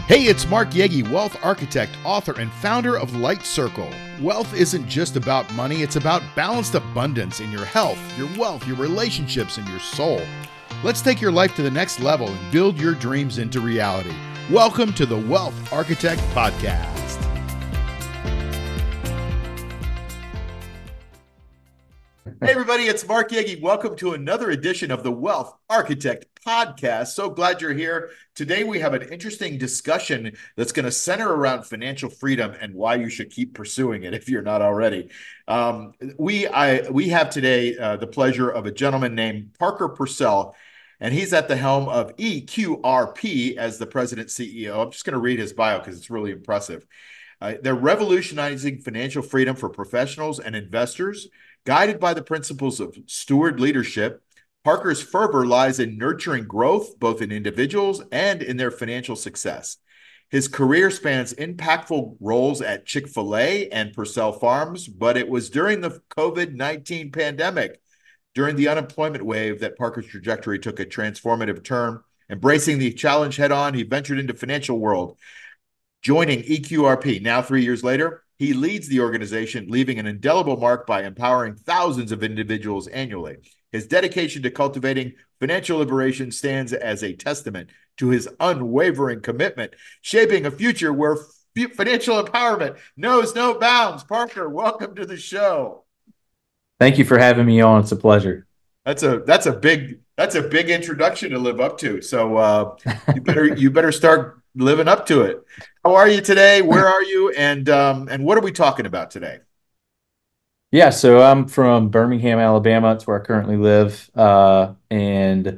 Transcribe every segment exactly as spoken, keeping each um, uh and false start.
Hey, it's Mark Yegi, wealth architect, author, and founder of Light Circle. Wealth isn't just about money, it's about balanced abundance in your health, your wealth, your relationships, and your soul. Let's take your life to the next level and build your dreams into reality. Welcome to the Wealth Architect Podcast. Hey everybody, it's Mark Yegi. Welcome to another edition of the Wealth Architect Podcast. So glad you're here. Today we have an interesting discussion that's going to center around financial freedom and why you should keep pursuing it if you're not already. Um, we I we have today uh, the pleasure of a gentleman named Parker Purcell, and he's at the helm of E Q R P as the president C E O. I'm just going to read his bio because it's really impressive. Uh, they're revolutionizing financial freedom for professionals and investors. Guided by the principles of steward leadership, Parker's fervor lies in nurturing growth, both in individuals and in their financial success. His career spans impactful roles at Chick-fil-A and Purcell Farms, but it was during the COVID nineteen pandemic, during the unemployment wave, that Parker's trajectory took a transformative turn. Embracing the challenge head-on, he ventured into financial world, joining E Q R P. Now, three years later, he leads the organization, leaving an indelible mark by empowering thousands of individuals annually. His dedication to cultivating financial liberation stands as a testament to his unwavering commitment, shaping a future where f- financial empowerment knows no bounds. Parker, welcome to the show. Thank you for having me on. It's a pleasure. That's a that's a big that's a big introduction to live up to. So uh, you better you better start living up to it. How are you today? Where are you? And um, and what are we talking about today? Yeah, so I'm from Birmingham, Alabama. That's where I currently live. Uh, and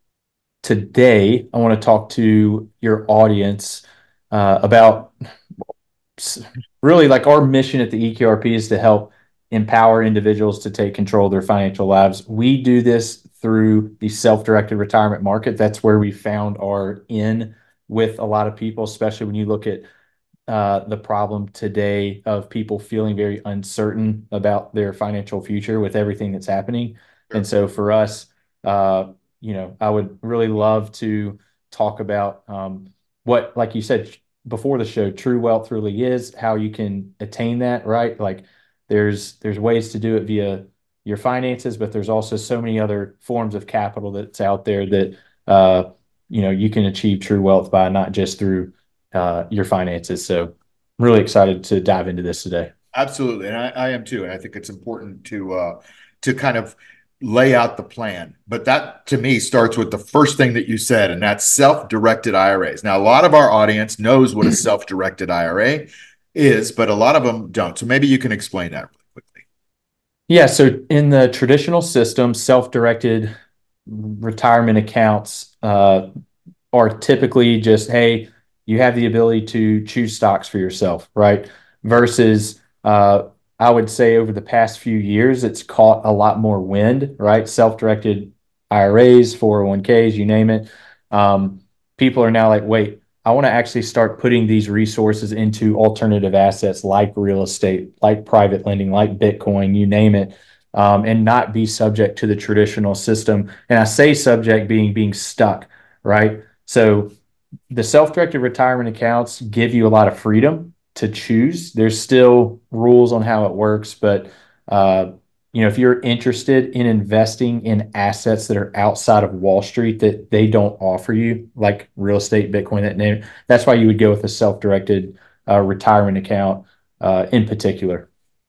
today I want to talk to your audience uh, about really like our mission at the E Q R P is to help empower individuals to take control of their financial lives. We do this through the self-directed retirement market. That's where we found our in with a lot of people, especially when you look at uh, the problem today of people feeling very uncertain about their financial future with everything that's happening. Sure. And so for us, uh, you know, I would really love to talk about um, what, like you said before the show, true wealth really is, how you can attain that, right? Like there's there's ways to do it via your finances, but there's also so many other forms of capital that's out there that uh, you know, you can achieve true wealth by, not just through uh, your finances. So I'm really excited to dive into this today. Absolutely. And I, I am too. And I think it's important to, uh, to kind of lay out the plan. But that to me starts with the first thing that you said, and that's self-directed I R As. Now, a lot of our audience knows what a self-directed I R A is, but a lot of them don't. So maybe you can explain that really quickly. Yeah. So in the traditional system, self-directed retirement accounts uh, are typically just, hey, you have the ability to choose stocks for yourself, right? Versus, uh, I would say over the past few years, it's caught a lot more wind, right? Self-directed I R As, four oh one k's, you name it. Um, people are now like, wait, I want to actually start putting these resources into alternative assets like real estate, like private lending, like Bitcoin, you name it. Um, and not be subject to the traditional system. And I say subject being being stuck, right? So the self-directed retirement accounts give you a lot of freedom to choose. There's still rules on how it works, but uh, you know, if you're interested in investing in assets that are outside of Wall Street that they don't offer you, like real estate, Bitcoin, that name, that's why you would go with a self-directed uh, retirement account uh, in particular.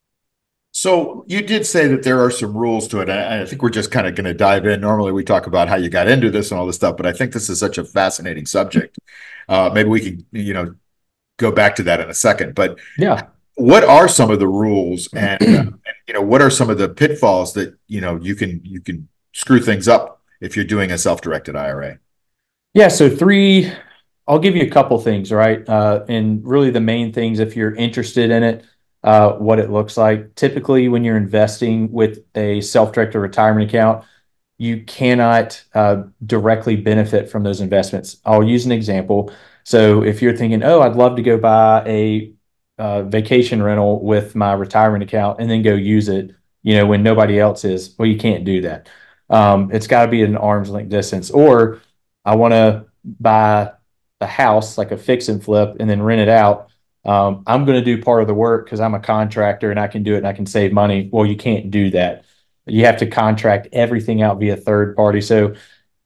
So you did say that there are some rules to it. And I think we're just kind of going to dive in. Normally we talk about how you got into this and all this stuff, but I think this is such a fascinating subject. Uh, maybe we can, you know, go back to that in a second. But yeah, what are some of the rules, and, uh, and you know, what are some of the pitfalls that you know you can you can screw things up if you're doing a self-directed I R A? Yeah. So three. I'll give you a couple things, right? Uh, and really the main things, if you're interested in it. Uh, what it looks like. Typically, when you're investing with a self-directed retirement account, you cannot uh, directly benefit from those investments. I'll use an example. So if you're thinking, oh, I'd love to go buy a uh, vacation rental with my retirement account and then go use it, you know, when nobody else is, well, you can't do that. Um, it's got to be at an arm's length distance. Or I want to buy a house, like a fix and flip, and then rent it out. Um, I'm going to do part of the work because I'm a contractor and I can do it and I can save money. Well, you can't do that. You have to contract everything out via third party. So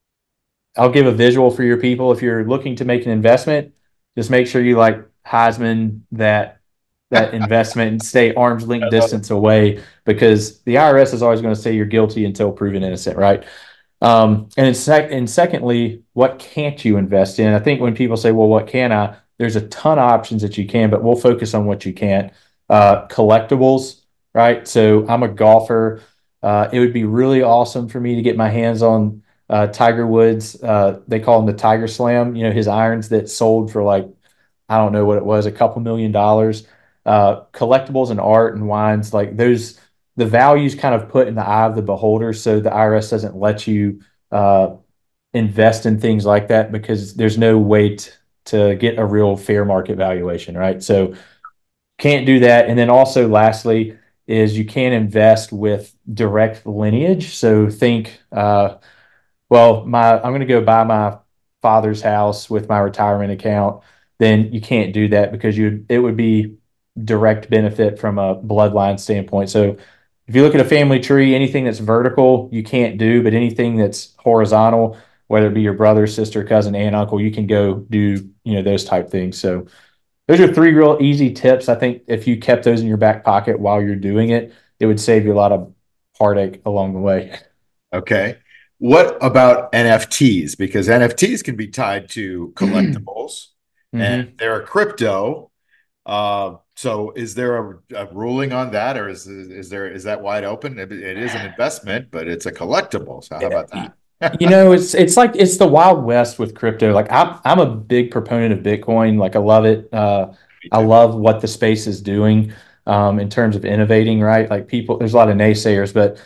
I'll give a visual for your people. If you're looking to make an investment, just make sure you like Heisman that that investment and stay arm's length distance away, because the I R S is always going to say you're guilty until proven innocent, right? Um, and, sec- and secondly, what can't you invest in? I think when people say, well, what can I? There's a ton of options that you can, but we'll focus on what you can't. Uh, collectibles, right? So I'm a golfer. Uh, it would be really awesome for me to get my hands on uh, Tiger Woods. Uh, they call him the Tiger Slam, you know, his irons that sold for like, I don't know what it was, a couple million dollars. Uh, collectibles and art and wines, like those, the value's kind of put in the eye of the beholder. So the I R S doesn't let you uh, invest in things like that because there's no way t- to get a real fair market valuation, right? So can't do that. And then also, lastly, is you can't invest with direct lineage. So think, uh, well, my I'm going to go buy my father's house with my retirement account. Then you can't do that because you it would be direct benefit from a bloodline standpoint. So if you look at a family tree, anything that's vertical, you can't do, but anything that's horizontal, whether it be your brother, sister, cousin, aunt, uncle, you can go do, you know, those type things. So those are three real easy tips. I think if you kept those in your back pocket while you're doing it, it would save you a lot of heartache along the way. Okay. What about N F Ts? Because N F Ts can be tied to collectibles and Mm-hmm. they're a crypto. Uh, so is there a, a ruling on that, or is is there is that wide open? It, it is an investment, but it's a collectible. So how about You that? know, it's it's like it's the Wild West with crypto. Like I'm I'm a big proponent of Bitcoin. Like I love it. Uh, Me I too. love what the space is doing um, in terms of innovating. Right, like people, there's a lot of naysayers, but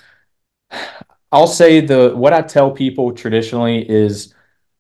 I'll say the what I tell people traditionally is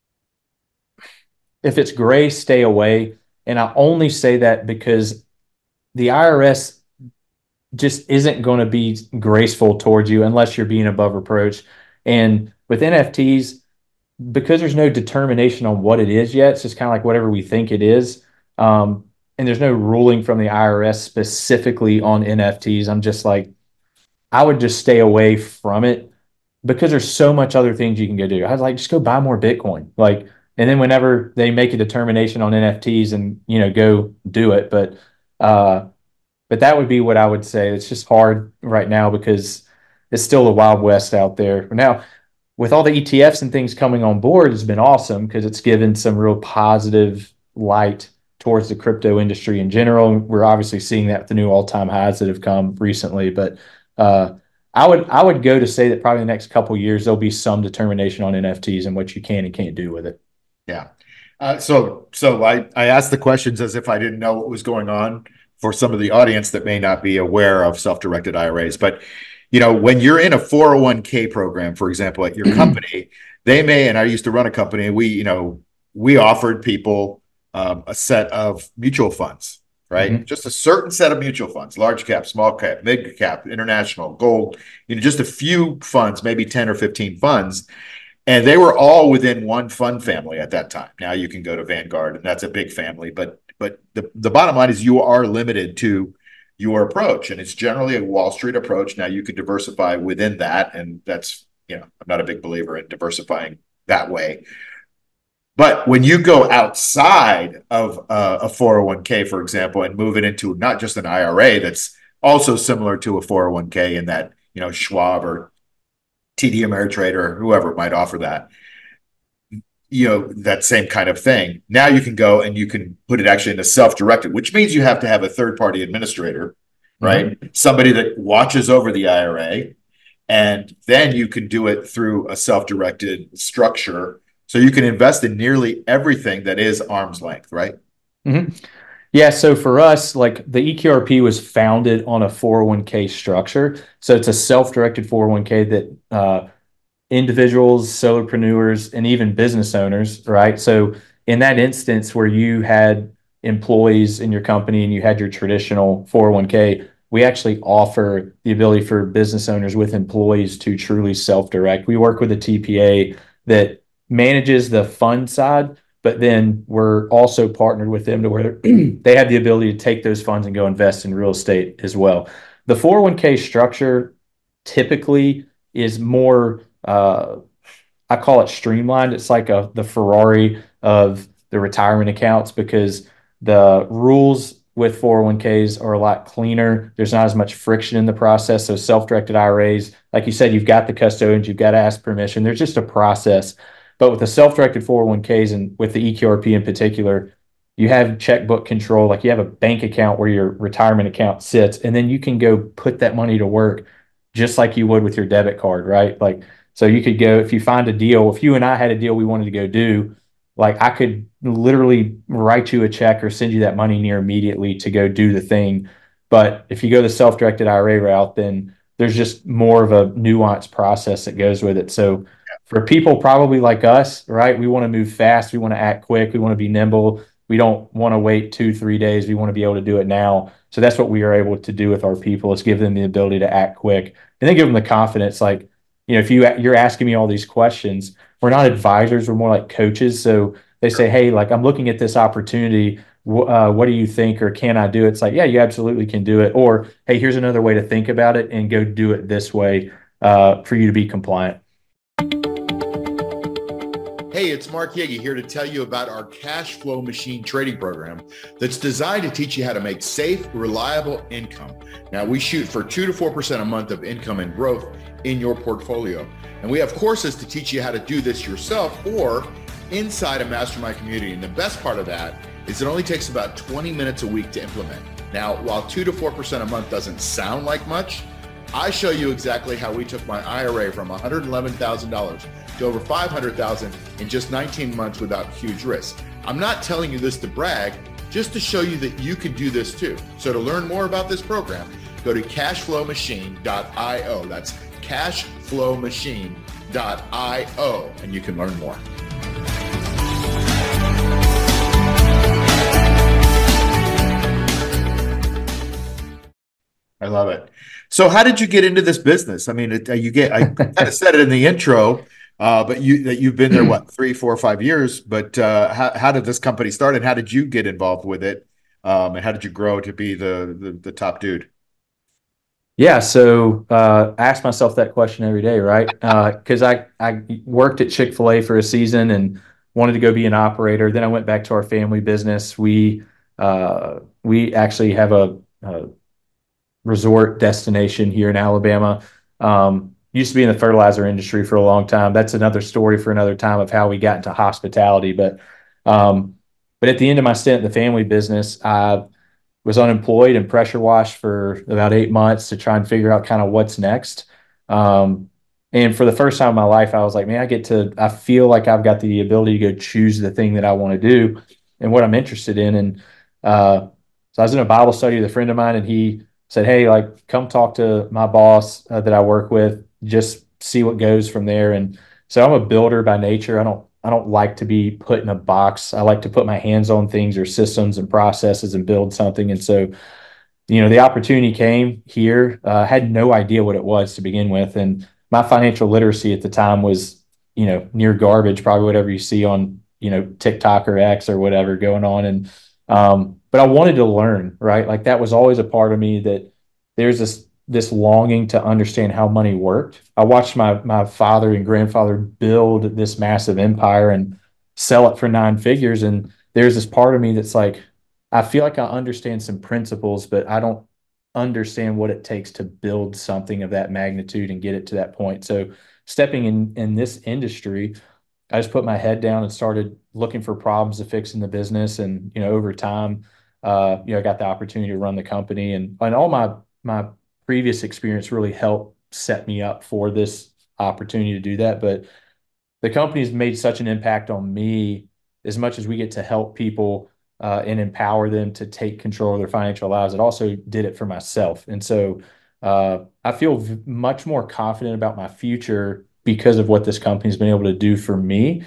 if it's gray, stay away. And I only say that because the I R S just isn't going to be graceful towards you unless you're being above reproach. And with N F Ts, because there's no determination on what it is yet, it's just kind of like whatever we think it is. Um, and there's no ruling from the I R S specifically on N F Ts. I'm just like, I would just stay away from it because there's so much other things you can go do. I was like, just go buy more Bitcoin. Like, and then whenever they make a determination on N F Ts and, you know, go do it. But, uh, but that would be what I would say. It's just hard right now because it's still the Wild West out there. Now, with all the E T Fs and things coming on board, it's been awesome because it's given some real positive light towards the crypto industry in general. We're obviously seeing that with the new all-time highs that have come recently. But uh, I would I would go to say that probably the next couple of years there'll be some determination on N F Ts and what you can and can't do with it. Yeah. Uh, so so I I asked the questions as if I didn't know what was going on for some of the audience that may not be aware of self-directed I R As. But you know, when you're in a four oh one k program, for example, at your company, they may, and I used to run a company, and we, you know, we offered people um, a set of mutual funds, right? Mhm. Just a certain set of mutual funds, large cap, small cap, mid cap, international, gold, you know, just a few funds, maybe ten or fifteen funds. And they were all within one fund family at that time. Now you can go to Vanguard, and that's a big family, but but the, the bottom line is you are limited to your approach, and it's generally a Wall Street approach. Now you could diversify within that, and that's, you know, I'm not a big believer in diversifying that way. But when you go outside of uh, a four oh one k, for example, and move it into not just an I R A that's also similar to a four oh one k in that, you know, Schwab or T D Ameritrade or whoever might offer that, you know, that same kind of thing. Now you can go and you can put it actually into self-directed, which means you have to have a third-party administrator, right? Mhm. Somebody that watches over the I R A, and then you can do it through a self-directed structure. So you can invest in nearly everything that is arm's length, right? Mhm. Yeah, so for us, like the E Q R P was founded on a four oh one k structure. So it's a self-directed four oh one k that uh, individuals, solopreneurs, and even business owners, right? So in that instance where you had employees in your company and you had your traditional four oh one k, we actually offer the ability for business owners with employees to truly self-direct. We work with a T P A that manages the fund side, but then we're also partnered with them to where they have the ability to take those funds and go invest in real estate as well. The four oh one k structure typically is more, uh, I call it streamlined. It's like a the Ferrari of the retirement accounts because the rules with four oh one k's are a lot cleaner. There's not as much friction in the process. So self-directed I R As, like you said, you've got the custodians, you've got to ask permission. There's just a process. But with the self-directed four oh one k's and with the E Q R P in particular, you have checkbook control. Like you have a bank account where your retirement account sits, and then you can go put that money to work just like you would with your debit card, right? Like, so you could go, if you find a deal, if you and I had a deal we wanted to go do, like I could literally write you a check or send you that money near immediately to go do the thing. But if you go the self-directed I R A route, then there's just more of a nuanced process that goes with it. So for people probably like us, right, we want to move fast. We want to act quick. We want to be nimble. We don't want to wait two, three days. We want to be able to do it now. So that's what we are able to do with our people, is give them the ability to act quick and then give them the confidence. Like, you know, if you, you're asking me all these questions, we're not advisors, we're more like coaches. So they say, hey, like I'm looking at this opportunity. Uh, what do you think, or can I do it? It's like, yeah, you absolutely can do it. Or, hey, here's another way to think about it and go do it this way uh, for you to be compliant. Hey, it's Mark Yagi here to tell you about our cash flow machine trading program that's designed to teach you how to make safe, reliable income. Now, we shoot for two to four percent a month of income and growth in your portfolio. And we have courses to teach you how to do this yourself or inside a mastermind community. And the best part of that is it only takes about twenty minutes a week to implement. Now, while two to four percent a month doesn't sound like much, I show you exactly how we took my I R A from one hundred eleven thousand dollars to over five hundred thousand dollars in just nineteen months without huge risk. I'm not telling you this to brag, just to show you that you can do this too. So to learn more about this program, go to cash flow machine dot io. That's cash flow machine dot io, and you can learn more. I love it. So how did you get into this business? I mean, it, you get, I kind of said it in the intro, uh, but you, that you've been there, what, three, four, five years, but uh, how, how did this company start and how did you get involved with it? Um, and how did you grow to be the, the, the top dude? Yeah, so uh, I ask myself that question every day, right? Because uh, I, I worked at Chick-fil-A for a season and wanted to go be an operator. Then I went back to our family business. We uh, we actually have a, a resort destination here in Alabama. Um, used to be in the fertilizer industry for a long time. That's another story for another time of how we got into hospitality. But um, but at the end of my stint in the family business, I was unemployed and pressure washed for about eight months to try and figure out kind of what's next. Um, and for the first time in my life, I was like, man, I get to, I feel like I've got the ability to go choose the thing that I want to do and what I'm interested in. And uh, so I was in a Bible study with a friend of mine, and he said, hey, like, come talk to my boss uh, that I work with, just see what goes from there. And so I'm a builder by nature. I don't, I don't like to be put in a box. I like to put my hands on things or systems and processes and build something. And so, you know, the opportunity came here. I uh, had no idea what it was to begin with. And my financial literacy at the time was, you know, near garbage, probably whatever you see on, you know, TikTok or X or whatever going on. And, um, but I wanted to learn, right? Like that was always a part of me, that there's this, this longing to understand how money worked. I watched my my father and grandfather build this massive empire and sell it for nine figures. And there's this part of me that's like, I feel like I understand some principles, but I don't understand what it takes to build something of that magnitude and get it to that point. So stepping in in this industry, I just put my head down and started looking for problems to fix in the business. And, you know, over time, uh, you know, I got the opportunity to run the company, and, and all my, my previous experience really helped set me up for this opportunity to do that. But the company's made such an impact on me, as much as we get to help people uh, and empower them to take control of their financial lives. It also did it for myself. And so uh, I feel v- much more confident about my future because of what this company's been able to do for me.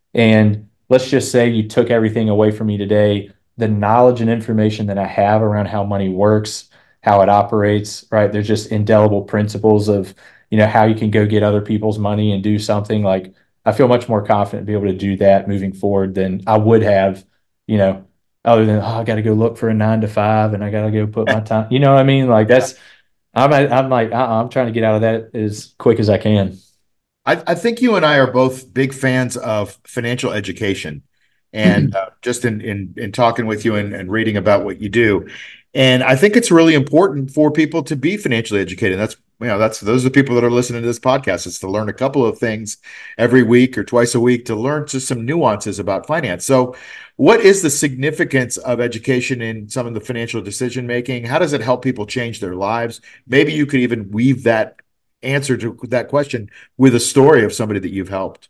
And let's just say you took everything away from me today, the knowledge and information that I have around how money works, how it operates, right? There's just indelible principles of, you know, how you can go get other people's money and do something. Like, I feel much more confident to be able to do that moving forward than I would have, you know, other than, oh, I got to go look for a nine to five and I got to go put my time, you know what I mean? Like Yeah. that's, I'm, I'm like, uh-uh, I'm trying to get out of that as quick as I can. I, I think you and I are both big fans of financial education, and uh, just in, in in talking with you and, and reading about what you do, and I think it's really important for people to be financially educated. That's you know that's those are the people that are listening to this podcast. It's to learn a couple of things every week or twice a week to learn just some nuances about finance. So, what is the significance of education in some of the financial decision making? How does it help people change their lives? Maybe you could even weave that answer to that question with a story of somebody that you've helped.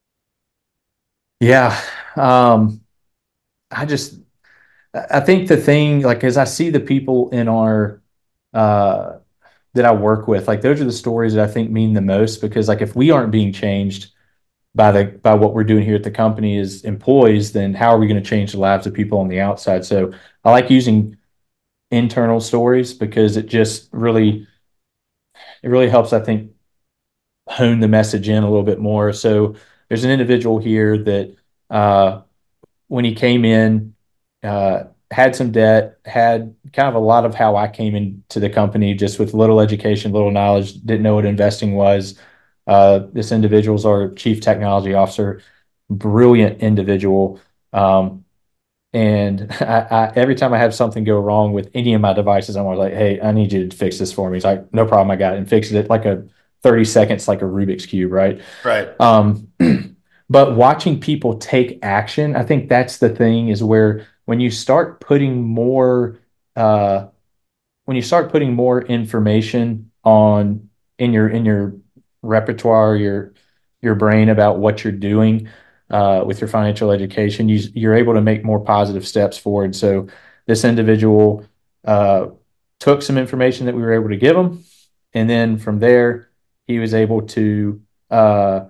Yeah. Um, I just, I think the thing, like, as I see the people in our, uh, that I work with, like, those are the stories that I think mean the most because, like, if we aren't being changed by the, by what we're doing here at the company as employees, then how are we going to change the lives of people on the outside? So I like using internal stories because it just really, it really helps, I think, hone the message in a little bit more. So there's an individual here that, uh, when he came in, uh, had some debt, had kind of a lot of how I came into the company, just with little education, little knowledge, didn't know what investing was. Uh, this individual's our chief technology officer, brilliant individual. Um, and I, I, every time I have something go wrong with any of my devices, I'm always like, hey, I need you to fix this for me. He's like, no problem, I got it. And fixes it like a thirty seconds, like a Rubik's Cube, right? Right. Um, but watching people take action, I think that's the thing is where when you start putting more, uh, when you start putting more information on in your in your repertoire, your your brain about what you're doing uh, with your financial education, you, you're able to make more positive steps forward. So this individual uh, took some information that we were able to give him, and then from there, he was able to uh,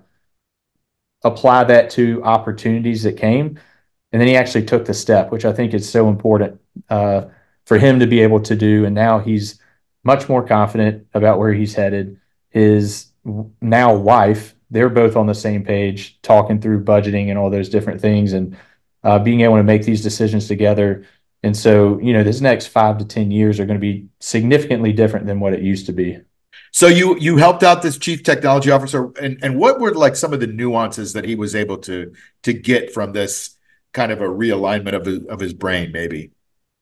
apply that to opportunities that came. And then he actually took the step, which I think is so important uh, for him to be able to do. And now he's much more confident about where he's headed. His now wife, they're both on the same page, talking through budgeting and all those different things and uh, being able to make these decisions together. And so, you know, this next five to ten years are going to be significantly different than what it used to be. So you you helped out this chief technology officer, and and what were like some of the nuances that he was able to to get from this kind of a realignment of his, of his brain, maybe?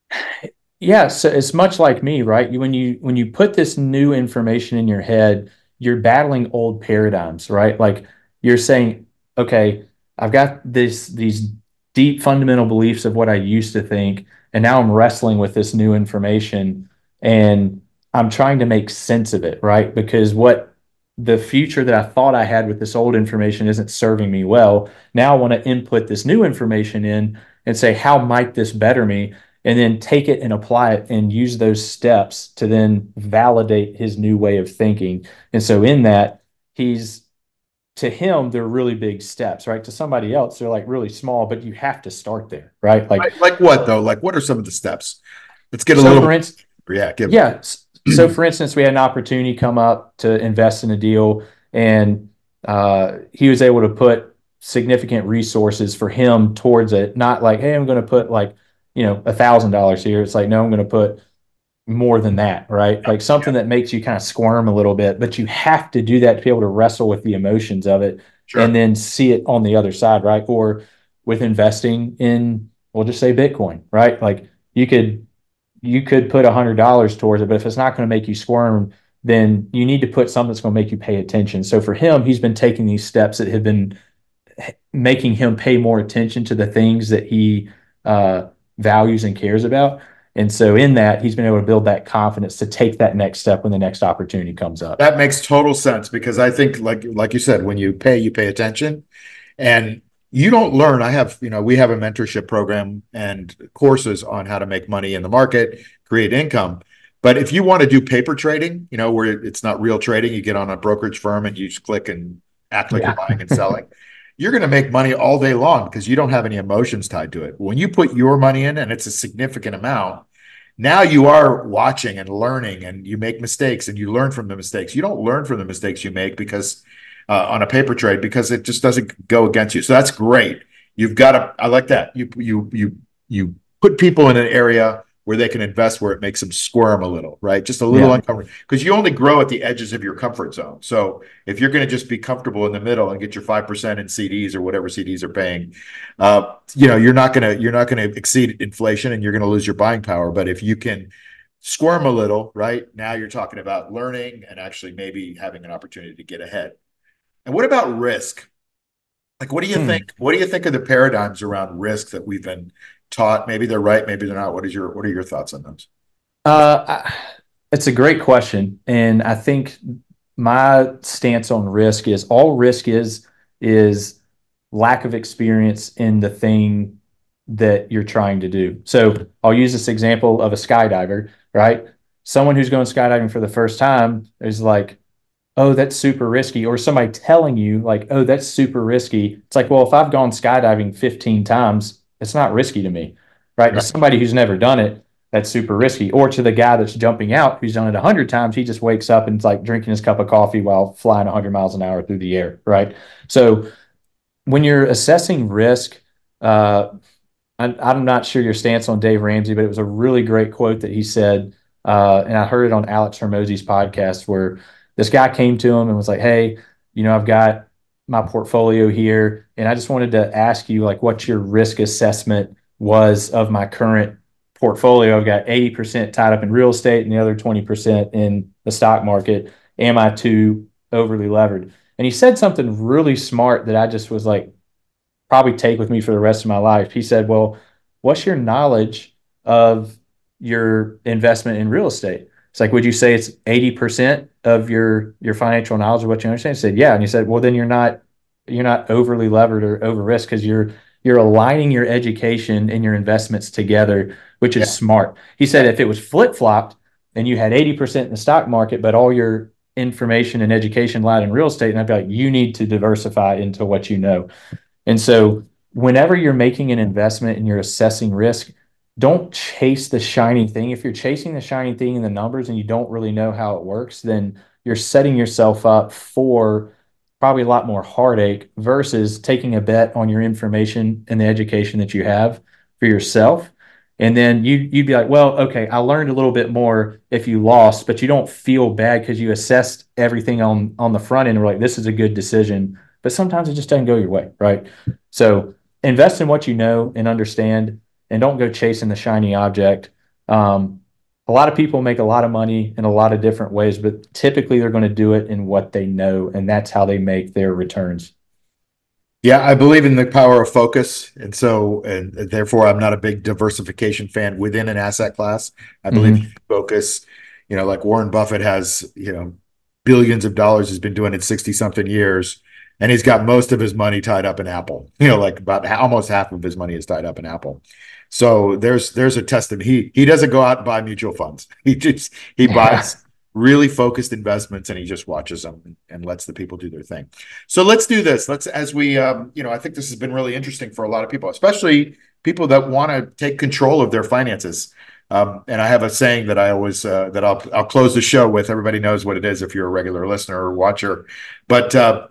Yeah, so it's much like me, right? You, when you when you put this new information in your head, you're battling old paradigms, right? Like you're saying, okay, I've got this these deep fundamental beliefs of what I used to think, and now I'm wrestling with this new information and I'm trying to make sense of it, right? Because what the future that I thought I had with this old information isn't serving me well. Now I want to input this new information in and say, how might this better me? And then take it and apply it and use those steps to then validate his new way of thinking. And so in that, he's to him, they're really big steps, right? To somebody else, they're like really small, but you have to start there, right? Like, Like, like what though? Like what are some of the steps? Let's get a so little for bit. instance, Yeah, give. yeah. So for instance, we had an opportunity come up to invest in a deal, and uh, he was able to put significant resources for him towards it. Not like, hey, I'm going to put like, you know, a thousand dollars here. It's like, no, I'm going to put more than that, right? Yeah, Like something that makes you kind of squirm a little bit, but you have to do that to be able to wrestle with the emotions of it and sure. then see it on the other side, right? Or with investing in, we'll just say Bitcoin, right? Like you could you could put a hundred dollars towards it, but if it's not going to make you squirm, then you need to put something that's going to make you pay attention. So for him, he's been taking these steps that have been making him pay more attention to the things that he uh, values and cares about. And so in that, he's been able to build that confidence to take that next step when the next opportunity comes up. That makes total sense because I think like like you said, when you pay, you pay attention. And you don't learn. I have, you know, we have a mentorship program and courses on how to make money in the market, create income. But if you want to do paper trading, you know, where it's not real trading, you get on a brokerage firm and you just click and act like you're Yeah. buying and selling, you're going to make money all day long because you don't have any emotions tied to it. When you put your money in and it's a significant amount, now you are watching and learning and you make mistakes and you learn from the mistakes. You don't learn from the mistakes you make because uh, on a paper trade because it just doesn't go against you. So that's great. You've got to, I like that. You, you, you, you put people in an area where they can invest where it makes them squirm a little, right? Just a little Yeah. uncomfortable because you only grow at the edges of your comfort zone. So if you're going to just be comfortable in the middle and get your five percent in C Ds or whatever C Ds are paying, uh, you know, you're not going to, you're not going to exceed inflation and you're going to lose your buying power. But if you can squirm a little, right? Now you're talking about learning and actually maybe having an opportunity to get ahead. And what about risk? Like, what do you Hmm. think? What do you think of the paradigms around risk that we've been taught? Maybe they're right, maybe they're not. What is your what are your thoughts on those? Uh, I, it's a great question, and I think my stance on risk is all risk is is lack of experience in the thing that you're trying to do. So I'll use this example of a skydiver, right? Someone who's going skydiving for the first time is like, oh, that's super risky, or somebody telling you like, oh, that's super risky. It's like, well, if I've gone skydiving fifteen times, it's not risky to me, right? To Right. somebody who's never done it, that's super risky. Or to the guy that's jumping out who's done it a hundred times, he just wakes up and it's like drinking his cup of coffee while flying a hundred miles an hour through the air, right? So when you're assessing risk, uh, I'm, I'm not sure your stance on Dave Ramsey, but it was a really great quote that he said. Uh, and I heard it on Alex Hermosi's podcast where this guy came to him and was like, hey, you know, I've got my portfolio here. And I just wanted to ask you, like, what your risk assessment was of my current portfolio. I've got eighty percent tied up in real estate and the other twenty percent in the stock market. Am I too overly levered? And he said something really smart that I just was like, probably take with me for the rest of my life. He said, well, what's your knowledge of your investment in real estate? It's like, would you say it's eighty percent of your your financial knowledge of what you understand? He said, yeah. And he said, well, then you're not you're not overly levered or over risk because you're you're aligning your education and your investments together, which Yeah. is smart. He said if it was flip-flopped and you had eighty percent in the stock market, but all your information and education lied in real estate, and I'd be like, you need to diversify into what you know. And so, whenever you're making an investment and you're assessing risk, don't chase the shiny thing. If you're chasing the shiny thing in the numbers and you don't really know how it works, then you're setting yourself up for probably a lot more heartache versus taking a bet on your information and the education that you have for yourself. And then you you'd be like, well, okay, I learned a little bit more if you lost, but you don't feel bad because you assessed everything on on the front end. And we're like, this is a good decision, but sometimes it just doesn't go your way, right? So invest in what you know and understand, and don't go chasing the shiny object. Um, a lot of people make a lot of money in a lot of different ways, but typically they're going to do it in what they know, and that's how they make their returns. Yeah, I believe in the power of focus. And so, and therefore, I'm not a big diversification fan within an asset class. I believe in Mm-hmm. focus, you know, like Warren Buffett has, you know, billions of dollars, has been doing it sixty something years. And he's got most of his money tied up in Apple, you know, like about almost half of his money is tied up in Apple. So there's there's a testament. He he doesn't go out and buy mutual funds. He just he Yeah. buys really focused investments and he just watches them and, and lets the people do their thing. So let's do this. Let's as we um, you know, I think this has been really interesting for a lot of people, especially people that want to take control of their finances. Um, and I have a saying that I always uh, that I'll I'll close the show with. Everybody knows what it is if you're a regular listener or watcher, but uh,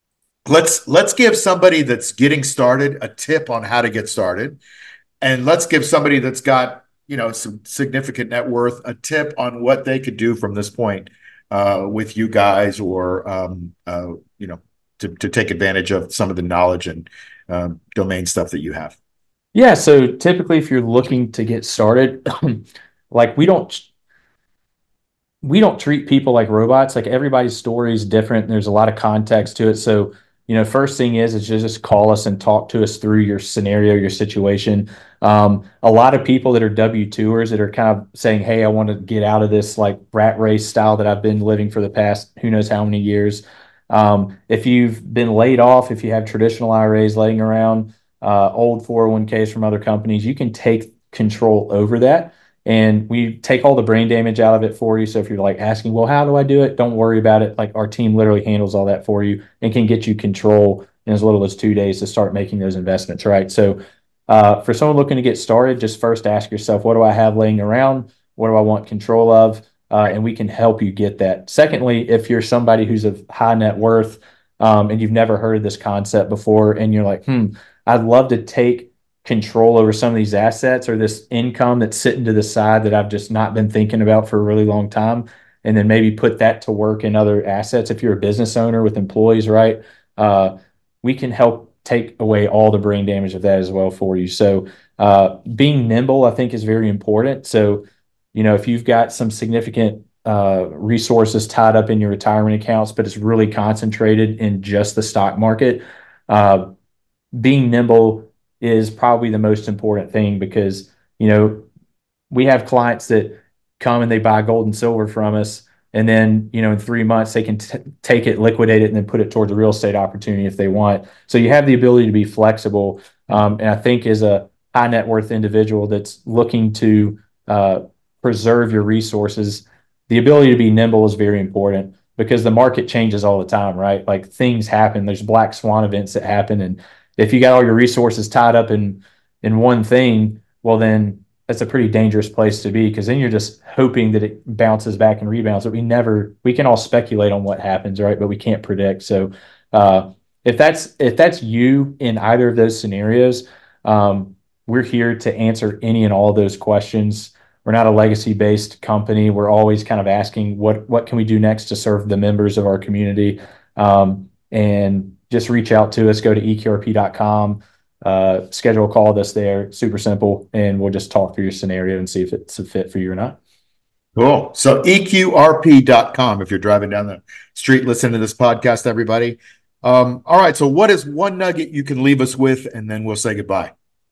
let's let's give somebody that's getting started a tip on how to get started, and let's give somebody that's got, you know, some significant net worth a tip on what they could do from this point uh, with you guys, or um, uh, you know, to, to take advantage of some of the knowledge and um, domain stuff that you have. Yeah. So typically, if you're looking to get started, like we don't we don't treat people like robots. Like everybody's story is different. There's a lot of context to it. So, you know, first thing is is just call us and talk to us through your scenario, your situation. Um, a lot of people that are W twoers that are kind of saying, "Hey, I want to get out of this like rat race style that I've been living for the past who knows how many years." Um, if you've been laid off, if you have traditional I R As laying around, uh, old four oh one k's from other companies, you can take control over that, and we take all the brain damage out of it for you. So if you're like asking, well, how do I do it? Don't worry about it. Like our team literally handles all that for you and can get you control in as little as two days to start making those investments, right? So uh, for someone looking to get started, just first ask yourself, what do I have laying around? What do I want control of? Uh, and we can help you get that. Secondly, if you're somebody who's of high net worth, um, and you've never heard of this concept before, and you're like, hmm, I'd love to take control over some of these assets or this income that's sitting to the side that I've just not been thinking about for a really long time, and then maybe put that to work in other assets. If you're a business owner with employees, right? Uh, we can help take away all the brain damage of that as well for you. So uh, being nimble, I think, is very important. So, you know, if you've got some significant uh, resources tied up in your retirement accounts, but it's really concentrated in just the stock market, uh, being nimble is probably the most important thing because, you know, we have clients that come and they buy gold and silver from us. And then, you know, in three months, they can t- take it, liquidate it, and then put it towards a real estate opportunity if they want. So you have the ability to be flexible. Um, and I think as a high net worth individual that's looking to uh, preserve your resources, the ability to be nimble is very important because the market changes all the time, right? Like things happen. There's black swan events that happen. And if you got all your resources tied up in in one thing, well, then that's a pretty dangerous place to be because then you're just hoping that it bounces back and rebounds. But we never, we can all speculate on what happens, right? But we can't predict. So uh, if that's if that's you in either of those scenarios, um, we're here to answer any and all of those questions. We're not a legacy-based company. We're always kind of asking what what can we do next to serve the members of our community, um, and just reach out to us. Go to E Q R P dot com. Uh, schedule a call with us there. Super simple. And we'll just talk through your scenario and see if it's a fit for you or not. Cool. So E Q R P dot com if you're driving down the street listening to this podcast, everybody. Um, all right. So what is one nugget you can leave us with, and then we'll say goodbye.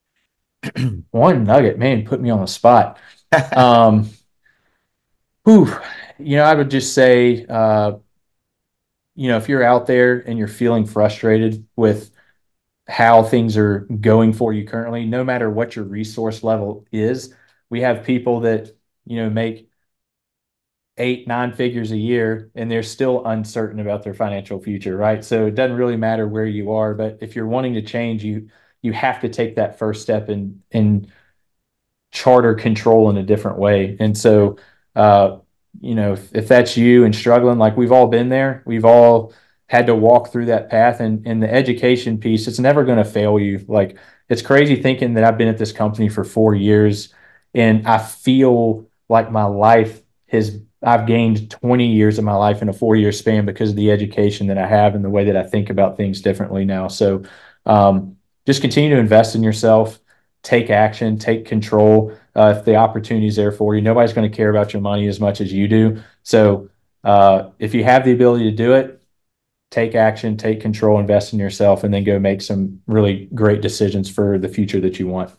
One nugget, man, put me on the spot. um, whew, you know, I would just say, uh, you know, if you're out there and you're feeling frustrated with how things are going for you currently, no matter what your resource level is. We have people that, you know, make eight, nine figures a year and they're still uncertain about their financial future, right? So it doesn't really matter where you are, but if you're wanting to change, you you have to take that first step and and charter control in a different way. And so uh, you know, if, if that's you and struggling, like we've all been there, we've all had to walk through that path, and, and the education piece, it's never going to fail you. Like it's crazy thinking that I've been at this company for four years and I feel like my life has, I've gained twenty years of my life in a four year span because of the education that I have and the way that I think about things differently now. So um, just continue to invest in yourself, take action, take control. Uh, if the opportunity is there for you, nobody's going to care about your money as much as you do. So uh, if you have the ability to do it, take action, take control, invest in yourself, and then go make some really great decisions for the future that you want.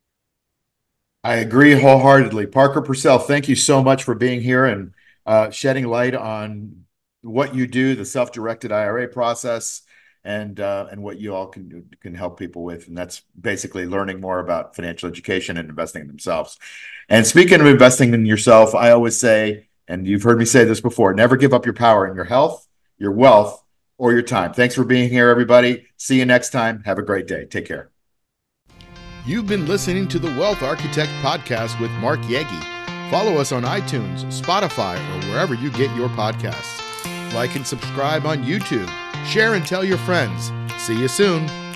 I agree wholeheartedly. Parker Purcell, thank you so much for being here and uh, shedding light on what you do, the self-directed I R A process, and uh, and what you all can do, can help people with. And that's basically learning more about financial education and investing in themselves. And speaking of investing in yourself, I always say, and you've heard me say this before, never give up your power in your health, your wealth, or your time. Thanks for being here, everybody. See you next time. Have a great day. Take care. You've been listening to the Wealth Architect Podcast with Mark Yegi. Follow us on iTunes, Spotify, or wherever you get your podcasts. Like and subscribe on YouTube. Share and tell your friends. See you soon.